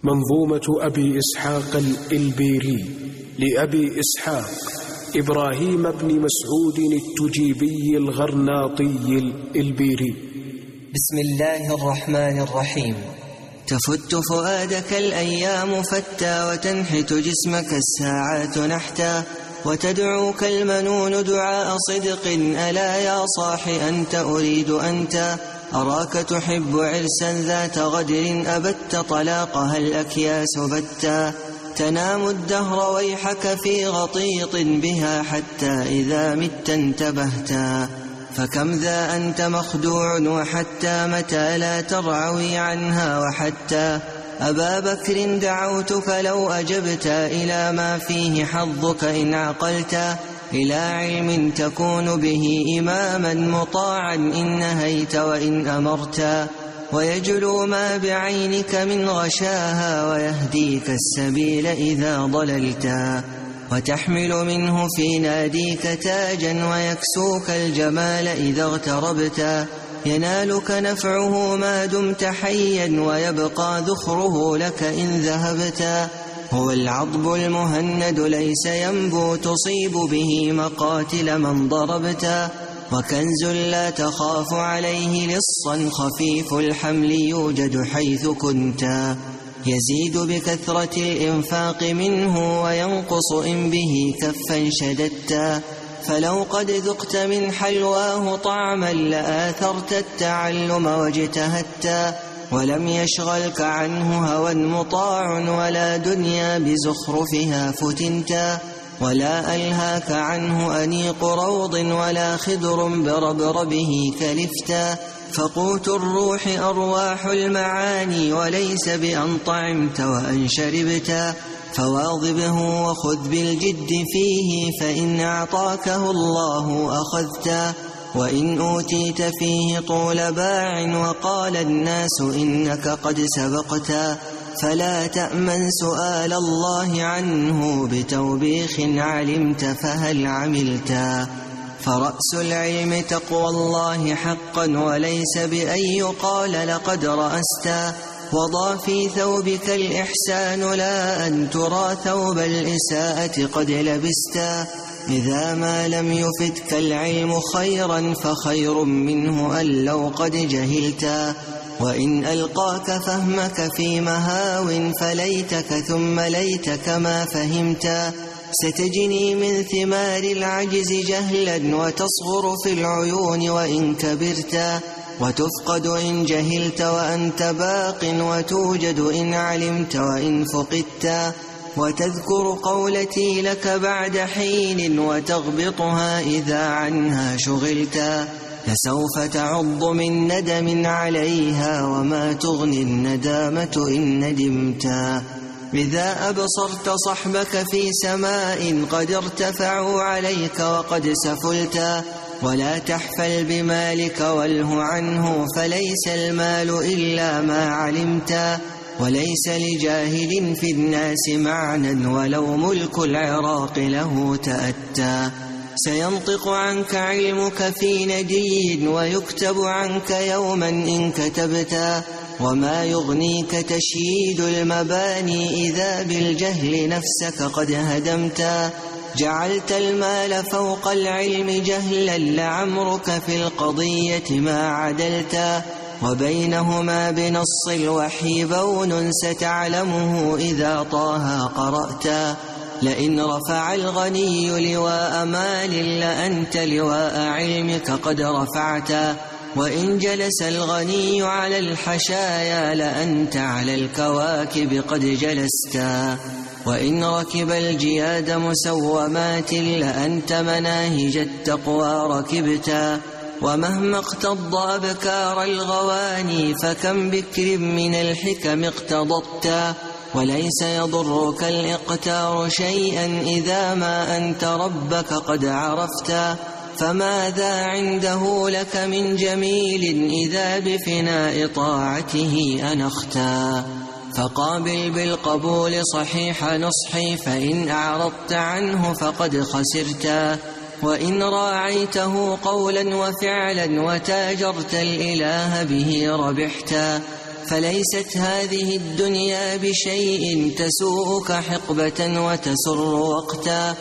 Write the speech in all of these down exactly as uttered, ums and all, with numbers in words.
منظومة أبي إسحاق الإلبيري لأبي إسحاق إبراهيم بن مسعود التجيبي الغرناطي الإلبيري. بسم الله الرحمن الرحيم. تفت فؤادك الأيام فتى، وتنحت جسمك الساعات نحتا، وتدعوك المنون دعاء صدق، ألا يا صاح أنت أريد أنت. أراك تحب عرسا ذات غدر، أبت طلاقها الأكياس بتا. تنام الدهر ويحك في غطيط بها، حتى إذا مت انتبهتا. فكم ذا أنت مخدوع، وحتى متى لا ترعوي عنها. وحتى أبا بكر دعوتك لو أجبت، إلى ما فيه حظك إن عقلت. إلى علم تكون به إماما مطاعا، إن نهيت وإن أمرت. ويجلو ما بعينك من غشاها، ويهديك السبيل إذا ضللتا. وتحمل منه في ناديك تاجا، ويكسوك الجمال إذا اغتربتا. ينالك نفعه ما دمت حيا، ويبقى ذخره لك إن ذهبتا. هو العضب المهند ليس ينبو، تصيب به مقاتل من ضربتا. وكنز لا تخاف عليه لصا، خفيف الحمل يوجد حيث كنتا. يزيد بكثرة الإنفاق منه، وينقص إن به كفا شددتا. فلو قد ذقت من حلواه طعما، لآثرت التعلم واجتهدتا. ولم يشغلك عنه هوى مطاع، ولا دنيا بزخرفها فتنتا. ولا ألهاك عنه أنيق روض، ولا خدر بربربه كلفتا. فقوت الروح أرواح المعاني، وليس بأن طعمت وأن شربتا. فواظبه وخذ بالجد فيه، فإن أعطاكه الله أخذتا. وإن أوتيت فيه طول باع، وقال الناس إنك قد سبقتا. فلا تأمن سؤال الله عنه، بتوبيخ علمت فهل عملتا. فرأس العلم تقوى الله حقا، وليس بأن يقال لقد رأستا. وضع في ثوبك الإحسان، لا أن ترى ثوب الإساءة قد لبستا. إذا ما لم يفتك العلم خيرا، فخير منه أن لو قد جهلتا. وإن ألقاك فهمك في مهاو، فليتك ثم ليتك ما فهمتا. ستجني من ثمار العجز جهلا، وتصغر في العيون وإن كبرتا. وتفقد إن جهلت وأنت باق، وتوجد إن علمت وإن فقدتا. وتذكر قولتي لك بعد حين، وتغبطها إذا عنها شغلتا. لسوف تعض من ندم عليها، وما تغني الندامة إن ندمتا. إذا أبصرت صحبك في سماء، قد ارتفعوا عليك وقد سفلتا. ولا تحفل بمالك واله عنه، فليس المال إلا ما علمتا. وليس لجاهل في الناس معنى، ولو ملك العراق له تأتى. سينطق عنك علمك في ندي، ويكتب عنك يوما إن كتبتا. وما يغنيك تشييد المباني، إذا بالجهل نفسك قد هدمتا. جعلت المال فوق العلم جهلا، لعمرك في القضية ما عدلتا. وبينهما بنص الوحي بون، ستعلمه إذا طه قرأتا. لئن رفع الغني لواء مال، لأنت لواء علمك قد رفعتا. وإن جلس الغني على الحشايا، لأنت على الكواكب قد جلستا. وإن ركب الجياد مسومات، لأنت مناهج التقوى ركبتا. ومهما اقتض أبكار الغواني، فكم بكر من الحكم اقتضبتا. وليس يضرك الإقتار شيئا، إذا ما أنت ربك قد عرفتا. فماذا عنده لك من جميل، إذا بفناء طاعته أنختا. فقابل بالقبول صحيح نصحي، فإن أعرضت عنه فقد خسرتا. وإن راعيته قولا وفعلا، وتاجرت الإله به ربحتا. فليست هذه الدنيا بشيء تسوءك حقبة وتسر وقتا،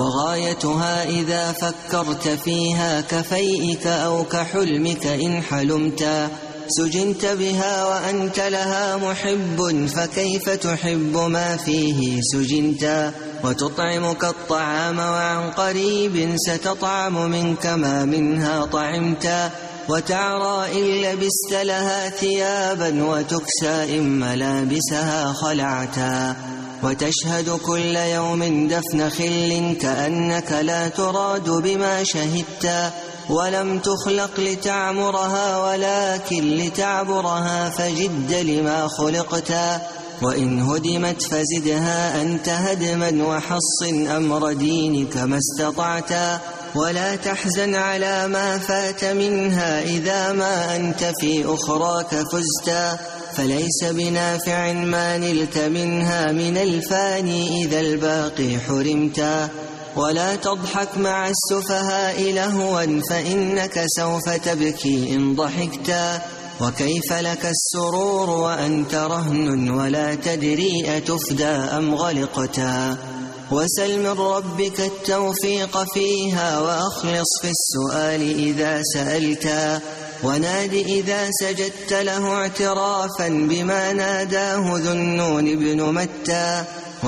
وغايتها إذا فكرت فيها كفيئك أو كحلمك إن حلمتا. سجنت بها وأنت لها محب، فكيف تحب ما فيه سجنتا؟ وتطعمك الطعام وعن قريب ستطعم منك ما منها طعمتا. وتعرى إن لبست لها ثيابا، وتكسى إن ملابسها خلعتا. وتشهد كل يوم دفن خل، كأنك لا تراد بما شهدتا. ولم تخلق لتعمرها ولكن لتعبرها، فجد لما خلقتا. وإن هدمت فزدها أنت هدما، وحصن أمر دينك ما استطعتا. ولا تحزن على ما فات منها، إذا ما أنت في أخراك فزتا. فليس بنافع ما نلت منها من الفاني، إذا الباقي حرمتا. ولا تضحك مع السفهاء لهوا، فإنك سوف تبكي إن ضحكتا. وكيف لك السرور وأنت رهن، ولا تدري أتفدى أم غلقتا. وسل من ربك التوفيق فيها، وأخلص في السؤال إذا سألتا. وناد إذا سجدت له اعترافا بما ناداه ذو النون بن متى.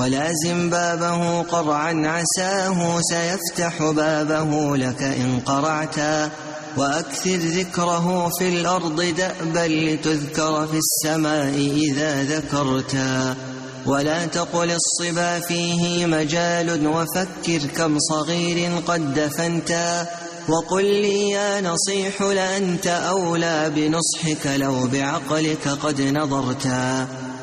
ولازم بابه قرعا عساه، سيفتح بابه لك إن قرعتا. وأكثر ذكره في الأرض دأبا، لتذكر في السماء إذا ذكرتا. ولا تقل الصبا فيه مجال، وفكر كم صغير قد دفنتا. وقل لي يا نصيح لأنت أولى بنصحك، لو بعقلك قد نظرتا.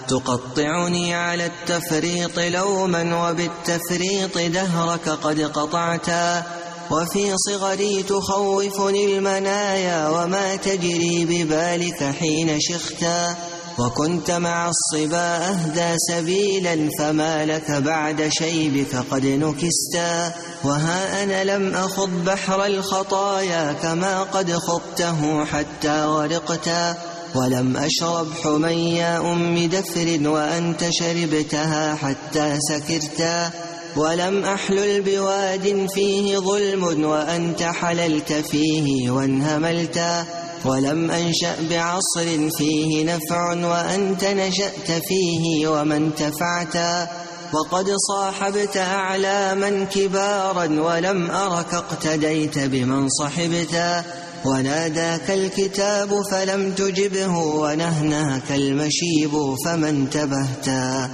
تقطعني على التفريط لوما، وبالتفريط دهرك قد قطعتا. وفي صغري تخوفني المنايا، وما تجري ببالك حين شختا. وكنت مع الصبا أهدى سبيلا، فما لك بعد شيبك قد نكستا. وها أنا لم أخض بحر الخطايا، كما قد خضته حتى غرقتا. ولم أشرب حميا أم دفر، وأنت شربتها حتى سكرتا. ولم أحلل بواد فيه ظلم، وأنت حللت فيه وانهملتا. ولم أنشأ بعصر فيه نفع، وأنت نشأت فيه وما انتفعتا. وقد صاحبت أعلاما كبارا، ولم أرك اقتديت بمن صحبتا. وناداك الكتاب فلم تجبه، ونهناك المشيب فما انتبهتا.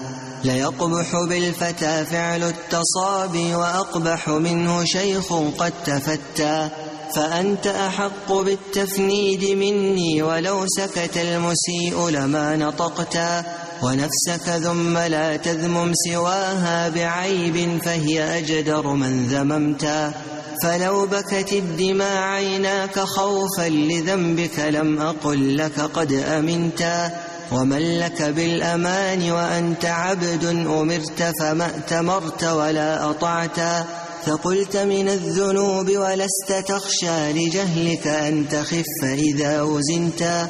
ليقبح بالفتى فعل التصابي، وأقبح منه شيخ قد تفتى. فأنت أحق بالتفنيد مني، ولو سكت المسيء لما نطقتا. ونفسك ذم لا تذمم سواها بعيب، فهي أجدر من ذممتا. فلو بكت الدماء عيناك خوفا لذنبك، لم أقل لك قد أمنتا. ومن لك بالأمان وأنت عبد أمرت، فما ائتمرت ولا أطعتا. فقلت من الذنوب ولست تخشى، لجهلك أن تخف إذا وزنتا.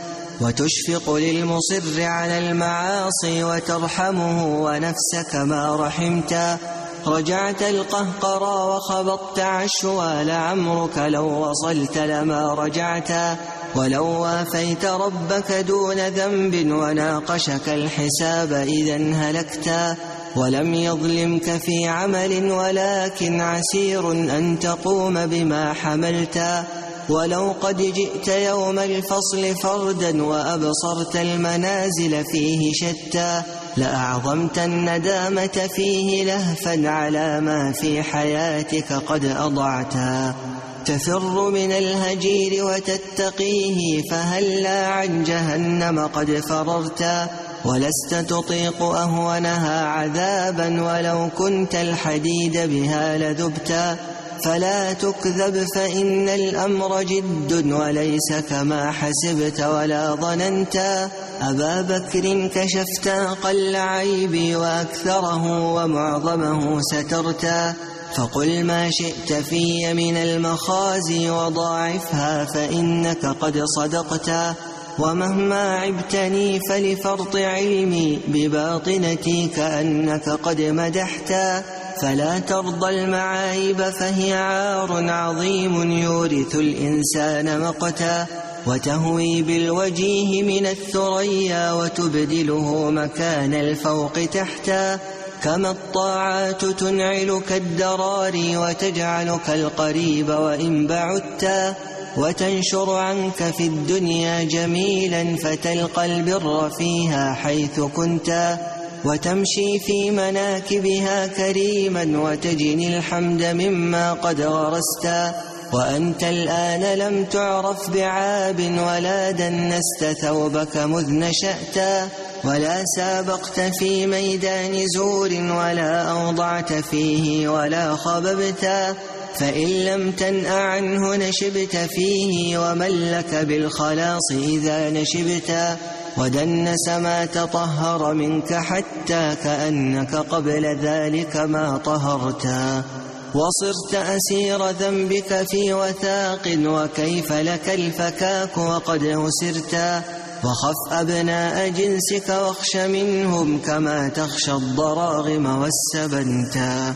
وتشفق للمصر على المعاصي، وترحمه ونفسك ما رحمتا. رجعت القهقرى وخبطت عشوى، لعمرك لو وصلت لما رجعتا. ولو وافيت ربك دون ذنب، وناقشك الحساب إذا هلكتا. ولم يظلمك في عمل، ولكن عسير أن تقوم بما حملتا. ولو قد جئت يوم الفصل فردا، وأبصرت المنازل فيه شتى، لأعظمت الندامة فيه لهفا على ما في حياتك قد أضعتا. تفر من الهجير وتتقيه، فهلا عن جهنم قد فررتا. ولست تطيق أهونها عذابا، ولو كنت الحديد بها لذبتا. فلا تكذب فإن الأمر جد، وليس كما حسبت ولا ظننتا. أبا بكر كشفت أقل عيبي، وأكثره ومعظمه سترتا. فقل ما شئت في من المخازي، وضاعفها فإنك قد صدقتا. ومهما عبتني فلفرط علمي بباطنتي كأنك قد مدحتا. فلا ترضى المعايب فهي عار عظيم يورث الإنسان مقتا. وتهوي بالوجيه من الثريا وتبدله مكان الفوق تحتا. كما الطاعات تنعلك الدراري وتجعلك القريب وإن بعدتا. وتنشر عنك في الدنيا جميلا فتلقى البر فيها حيث كنتا. وتمشي في مناكبها كريما وتجني الحمد مما قد غرستا. وأنت الآن لم تعرف بعاب ولا دنست ثوبك مذ نشأتا. ولا سابقت في ميدان زور ولا أوضعت فيه ولا خببتا. فإن لم تنأ عنه نشبت فيه ومن لك بالخلاص إذا نشبتا. ودنس ما تطهر منك حتى كأنك قبل ذلك ما طهرتا. وصرت أسير ذنبك في وثاق وكيف لك الفكاك وقد أسرتا. وخف أبناء جنسك واخش منهم كما تخشى الضراغم والسبنتا.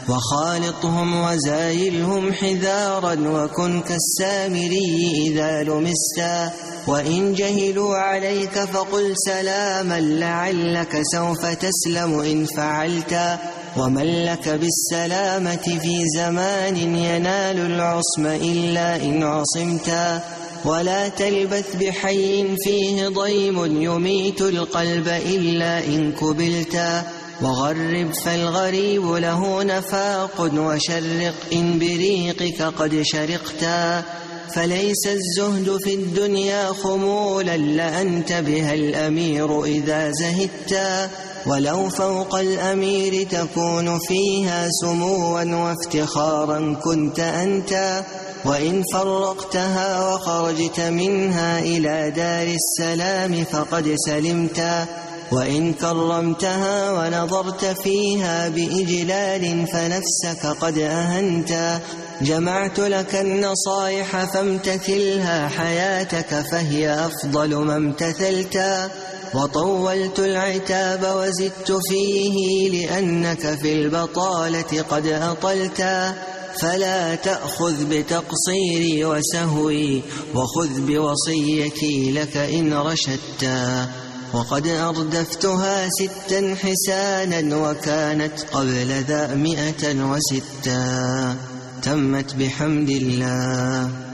وخالطهم وزايلهم حذارا وكن كالسامري إذا لمستا. وإن جهلوا عليك فقل سلاما لعلك سوف تسلم إن فعلتا. ومن لك بالسلامة في زمان ينال العصم إلا إن عصمتا. ولا تلبث بحي فيه ضيم يميت القلب إلا إن كبلتا. وغرب فالغريب له نفاق وشرق إن بريقك قد شرقتا. فليس الزهد في الدنيا خمولا لأنت بها الأمير إذا زهدتا. ولو فوق الأمير تكون فيها سموا وافتخارا كنت أنت. وإن فرقتها وخرجت منها إلى دار السلام فقد سلمتا. وإن كرمتها ونظرت فيها بإجلال فنفسك قد أهنتا. جمعت لك النصائح فامتثلها حياتك فهي أفضل ما امتثلتا. وطولت العتاب وزدت فيه لأنك في البطالة قد أطلتا. فلا تأخذ بتقصيري وسهوي وخذ بوصيتي لك إن رشدتا. وقد أردفتها ستا حسانا وكانت قبل ذا مئة وستا. تمت بحمد الله.